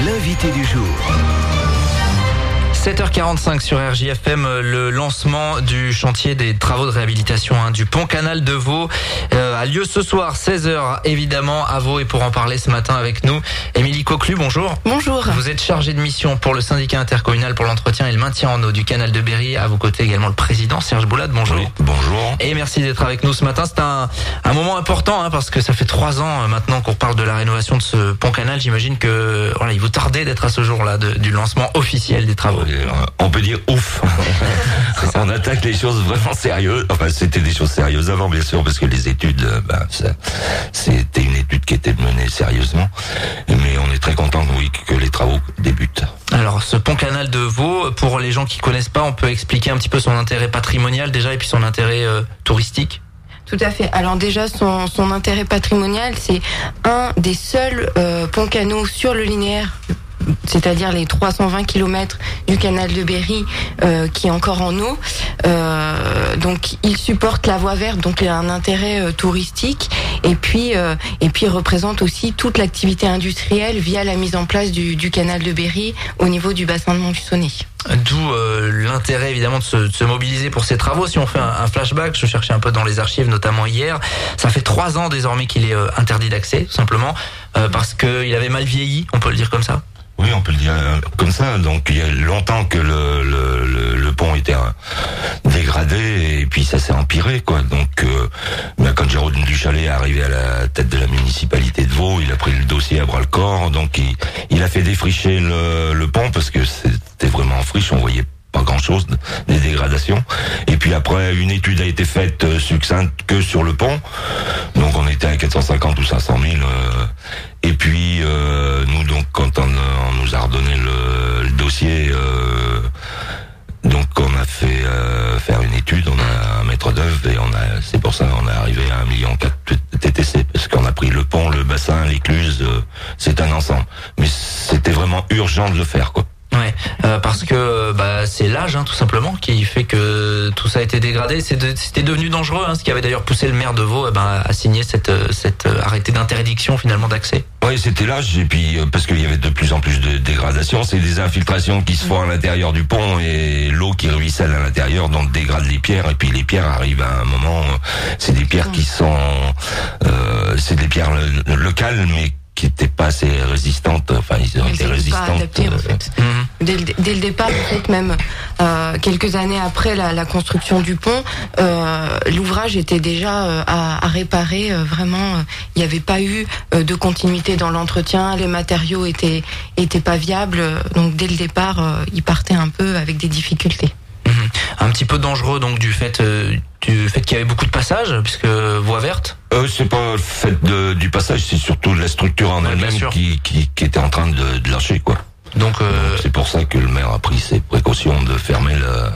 l'invité du jour. 7h45 sur RJFM, le lancement du chantier des travaux de réhabilitation du pont canal de Vaud a lieu ce soir 16h évidemment à Vaud, et pour en parler ce matin avec nous, Émilie Coquelu, bonjour. Bonjour. Vous êtes chargée de mission pour le syndicat intercommunal pour l'entretien et le maintien en eau du canal de Berry. À vos côtés également le président Serge Boulade, bonjour. Oui, bonjour. Et merci d'être avec nous ce matin. C'est un moment important parce que ça fait 3 ans maintenant qu'on parle de la rénovation de ce pont canal. J'imagine que voilà, il vous tardait d'être à ce jour-là du lancement officiel des travaux. On peut dire ouf. On attaque les choses vraiment sérieuses. Enfin, c'était des choses sérieuses avant, bien sûr, parce que les études, c'était une étude qui était menée sérieusement. Mais on est très content, oui, que les travaux débutent. Alors, ce pont canal de Vaud, pour les gens qui connaissent pas, on peut expliquer un petit peu son intérêt patrimonial déjà, et puis son intérêt touristique. Tout à fait. Alors déjà, son intérêt patrimonial, c'est un des seuls ponts-canaux sur le linéaire, c'est-à-dire les 320 km du canal de Berry qui est encore en eau. Donc il supporte la voie verte, donc il a un intérêt touristique, et puis représente aussi toute l'activité industrielle via la mise en place du canal de Berry au niveau du bassin de Montluçonnet. D'où l'intérêt évidemment de se mobiliser pour ces travaux. Si on fait un flashback, je cherchais un peu dans les archives, notamment hier, ça fait 3 ans désormais qu'il est interdit d'accès, tout simplement, parce qu'il avait mal vieilli, on peut le dire comme ça. Oui, on peut le dire comme ça. Donc il y a longtemps que le pont était dégradé, et puis ça s'est empiré, quoi. Donc quand Jérôme Duchalet est arrivé à la tête de la municipalité de Vaud, il a pris le dossier à bras le corps. Donc il a fait défricher le pont, parce que c'était vraiment en friche, on voyait pas grand-chose, des dégradations. Et puis après, une étude a été faite succincte que sur le pont. Donc on était à 450 ou 500 000. Et puis nous, donc, quand on nous a redonné le dossier, donc on a fait faire une étude, on a un maître d'œuvre, et c'est pour ça qu'on est arrivé à 1,4 million de TTC, parce qu'on a pris le pont, le bassin, l'écluse, c'est un ensemble. Mais c'était vraiment urgent de le faire, quoi. Ouais, parce que c'est l'âge tout simplement qui fait que tout ça a été dégradé. C'était devenu dangereux, ce qui avait d'ailleurs poussé le maire de Vaud à signer cet arrêté d'interdiction finalement d'accès. Oui, c'était l'âge, et puis parce qu'il y avait de plus en plus de dégradation, c'est des infiltrations qui se font à l'intérieur du pont, et l'eau qui ruisselle à l'intérieur donc dégrade les pierres, et puis les pierres arrivent à un moment, c'est des pierres qui sont c'est des pierres locales, mais qui n'étaient pas assez résistantes. Enfin, ils ont été résistantes. Adaptées, en fait. Dès le départ, en fait, même quelques années après la construction du pont, l'ouvrage était déjà à réparer. Vraiment, il n'y avait pas eu de continuité dans l'entretien. Les matériaux étaient pas viables. Donc, dès le départ, ils partaient un peu avec des difficultés. Un petit peu dangereux donc du fait qu'il y avait beaucoup de passages, puisque voie verte. C'est pas le fait du passage, c'est surtout la structure en elle-même qui était en train de lâcher, quoi. Donc c'est pour ça que le maire a pris ses précautions de fermer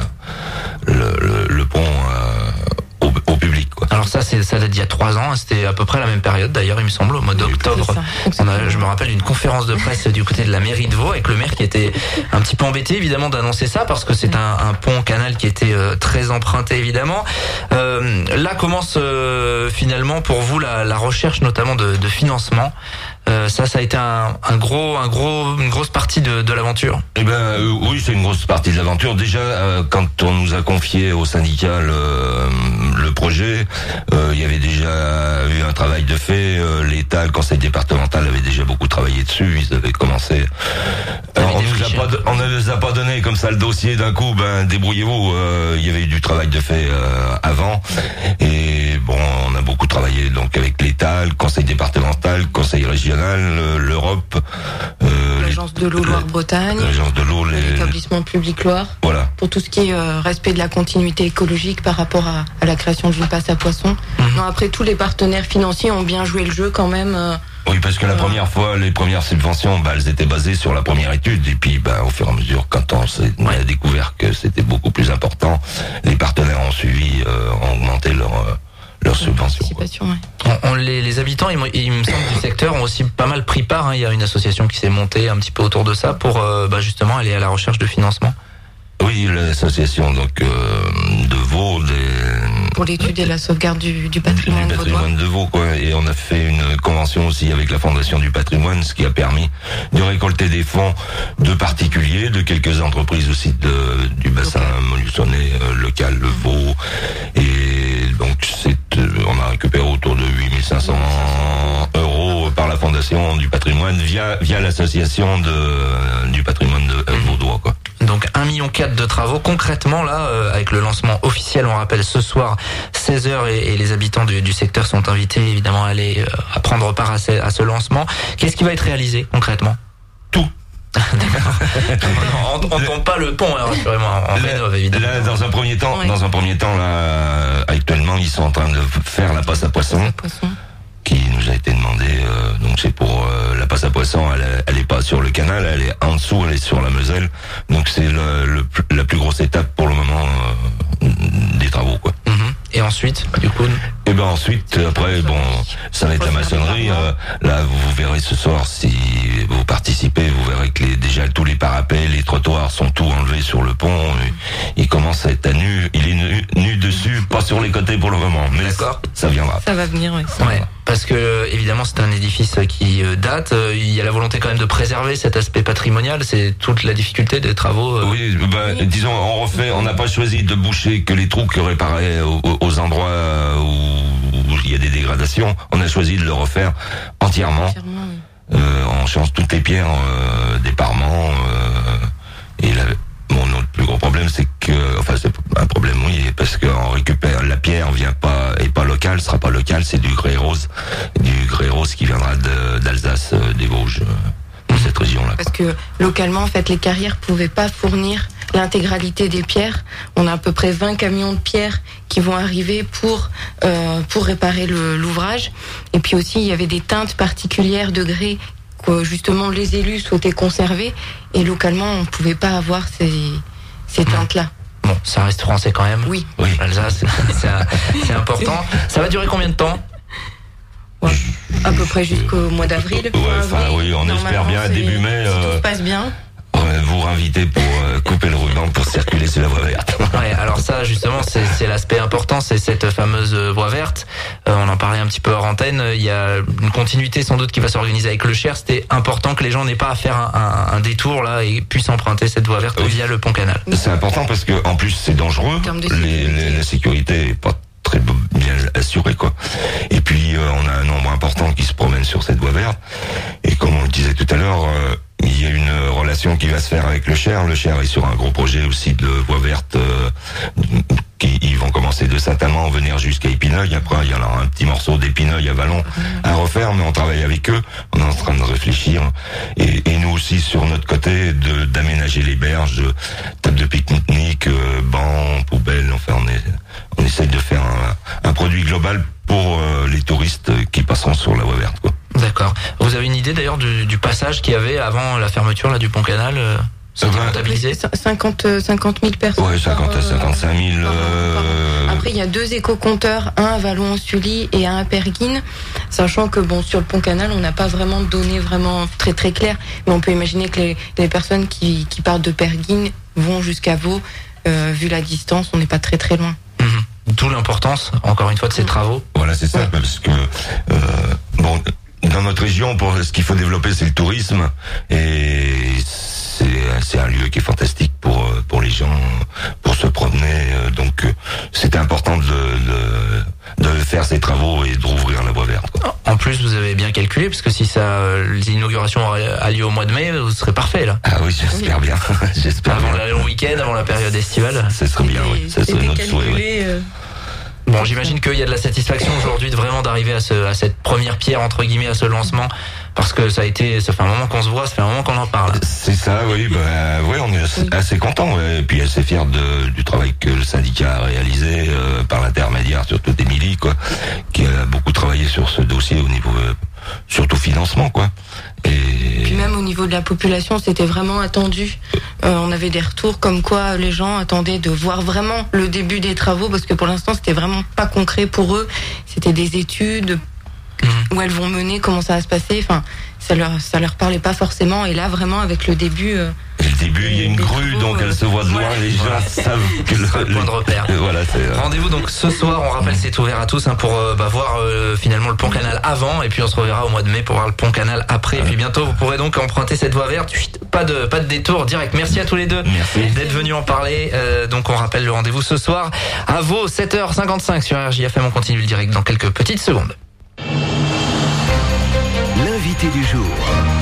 le pont au public, quoi. Alors ça date d'il y a 3 ans, c'était à peu près la même période d'ailleurs, il me semble, au mois d'octobre. Je me rappelle une conférence de presse du côté de la mairie de Vaud, avec le maire qui était un petit peu embêté évidemment d'annoncer ça, parce que c'est un pont canal qui était très emprunté évidemment. Là commence finalement pour vous la recherche notamment de financement. Ça a été une grosse partie de l'aventure. Eh ben oui, c'est une grosse partie de l'aventure. Déjà, quand on nous a confié au syndicat le projet, il y avait déjà eu un travail de fait. L'État, le conseil départemental avait déjà beaucoup travaillé dessus. Ils avaient commencé. On ne nous a pas donné comme ça le dossier d'un coup. Débrouillez-vous. Il y avait eu du travail de fait avant. Et bon, on a beaucoup travaillé donc avec l'État, le conseil départemental, le conseil régional, l'Europe, l'agence de l'eau Loire-Bretagne, l'agence de l'eau, l'établissement public Loire. Voilà. Pour tout ce qui est respect de la continuité écologique par rapport à la création d'une passe à poissons. Non, après, tous les partenaires financiers ont bien joué le jeu quand même. Oui, parce que la première fois, les premières subventions, elles étaient basées sur la première étude, et puis au fur et à mesure, quand on a découvert que c'était beaucoup plus important, les partenaires ont suivi, ont augmenté leur subvention. Ouais. Les habitants, il me semble, du secteur ont aussi pas mal pris part. Il y a une association qui s'est montée un petit peu autour de ça pour justement aller à la recherche de financement. Oui, Oui, l'association donc de Vaud, pour l'étude et la sauvegarde du patrimoine du vaudois. patrimoine de Vaud, quoi. Et on a fait une convention aussi avec la Fondation du patrimoine, ce qui a permis de récolter des fonds de particuliers, de quelques entreprises aussi du bassin molussonnais local, le Vaud. Et donc on a récupéré autour de 8500 € par la Fondation du patrimoine via l'association du patrimoine vaudois, quoi. Donc 1,4 million de travaux. Concrètement, là, avec le lancement officiel, on rappelle ce soir 16h et les habitants du secteur sont invités évidemment à aller à prendre part à ce lancement. Qu'est-ce qui va être réalisé concrètement? Tout. D'accord. On tombe pas le pont, hein, rassurez-moi, en rénove évidemment. Là, dans un premier temps, là, actuellement, ils sont en train de faire la passe à poisson. Qui nous a été demandé, donc c'est pour la passe à poisson, elle est pas sur le canal, elle est en dessous, elle est sur la Moselle, donc c'est la plus grosse étape pour le moment des travaux, quoi. Et ensuite, du coup, et ben ensuite, après, bon, ça va être la maçonnerie. Là, vous verrez ce soir, si vous participez, vous verrez que déjà tous les parapets, les trottoirs sont tout enlevés sur le pont. Il commence à être à nu. Il est nu dessus, pas sur les côtés pour le moment, mais ça viendra. Ça va venir, oui. Ouais, parce que évidemment, c'est un édifice qui date. Il y a la volonté quand même de préserver cet aspect patrimonial. C'est toute la difficulté des travaux. Oui, disons, on n'a pas choisi de boucher que les trous qui réparaient aux endroits où il y a des dégradations. On a choisi de le refaire entièrement. On change toutes les pierres des parements. Et notre plus gros problème, c'est que, enfin, c'est un problème, oui, parce qu'on récupère la pierre, est pas locale, sera pas locale, c'est du grès rose qui viendra d'Alsace, des Vosges, de cette région-là. Parce que localement, en fait, les carrières pouvaient pas fournir l'intégralité des pierres. On a à peu près 20 camions de pierres qui vont arriver pour réparer l'ouvrage. Et puis aussi, il y avait des teintes particulières de grès que justement les élus souhaitaient conserver. Et localement, on ne pouvait pas avoir ces teintes-là. Bon, ça reste français quand même. Oui. L'Alsace, c'est important. Ça va durer combien de temps? À peu près jusqu'au mois d'avril. Oui, on espère bien début mai. Si tout se passe bien. Vous réinviter pour couper le ruban pour circuler sur la voie verte. Ouais, alors ça justement c'est l'aspect important, c'est cette fameuse voie verte. On en parlait un petit peu hors antenne. Il y a une continuité sans doute qui va s'organiser avec le Cher. C'était important que les gens n'aient pas à faire un détour là et puissent emprunter cette voie verte via le pont canal. C'est important parce que en plus c'est dangereux. La sécurité est pas très bien assurée, quoi. Et puis on a un nombre important qui se promène sur cette voie verte. Et comme on le disait tout à l'heure, il y a une relation qui va se faire avec le Cher. Le Cher est sur un gros projet aussi de voie verte. Ils vont commencer de Saint-Amand, venir jusqu'à Épineuil. Après, il y en aura un petit morceau d'Épineuil à Vallon à refaire, mais on travaille avec eux. On est en train de réfléchir. Et nous aussi, sur notre côté, d'aménager les berges, table de pique-nique, bancs, poubelles. Enfin, on essaye de faire un produit global pour les touristes qui passeront sur la voie verte, quoi. D'accord. Vous avez une idée d'ailleurs du passage qu'il y avait avant la fermeture là du pont canal? C'était comptabilisé 50 000 personnes. Ouais, 50 à 55 000. Après, il y a 2 éco-compteurs, un à Vallon-en-Sully et un à Perguines. Sachant que bon, sur le pont canal, on n'a pas vraiment de données vraiment très très claires. Mais on peut imaginer que les personnes qui partent de Perguines vont jusqu'à Vaud. Vu la distance, on n'est pas très très loin. D'où l'importance, encore une fois, de ces travaux. Voilà, c'est ça, parce que dans notre région, ce qu'il faut développer, c'est le tourisme, et c'est un lieu qui est fantastique pour les gens, pour se promener. Donc, c'était important de faire ces travaux et de rouvrir la voie verte, quoi. En plus, vous avez bien calculé, parce que si l'inauguration a lieu au mois de mai, vous serez parfait là. Ah oui, j'espère bien. J'espère avant bien. le week-end, avant la période estivale. Ça serait bien, oui. Ça serait notre souhait. Oui. Bon, j'imagine qu'il y a de la satisfaction aujourd'hui d'arriver à cette première pierre entre guillemets, à ce lancement, parce que ça fait un moment qu'on se voit, ça fait un moment qu'on en parle. C'est ça, oui, on est assez content, et puis assez fiers du travail que le syndicat a réalisé par l'intermédiaire surtout d'Émilie, quoi, qui a beaucoup travaillé sur ce dossier au niveau surtout financement, quoi. Et puis même au niveau de la population, c'était vraiment attendu. On avait des retours comme quoi les gens attendaient de voir vraiment le début des travaux, parce que pour l'instant c'était vraiment pas concret pour eux. C'était des études où elles vont mener, comment ça va se passer. Enfin, ça leur parlait pas forcément. Et là vraiment avec le début. Le début, il y a une grue, donc elle se voit de loin, les gens savent que le point de repère. Voilà, rendez-vous donc ce soir, on rappelle, c'est ouvert à tous pour voir finalement le pont canal avant, et puis on se reverra au mois de mai pour voir le pont canal après. Et puis bientôt vous pourrez donc emprunter cette voie verte. Pas de détour direct. Merci à tous les deux d'être venus en parler. Donc on rappelle le rendez-vous ce soir à Vaud, 7h55 sur RJFM. On continue le direct dans quelques petites secondes. L'invité du jour.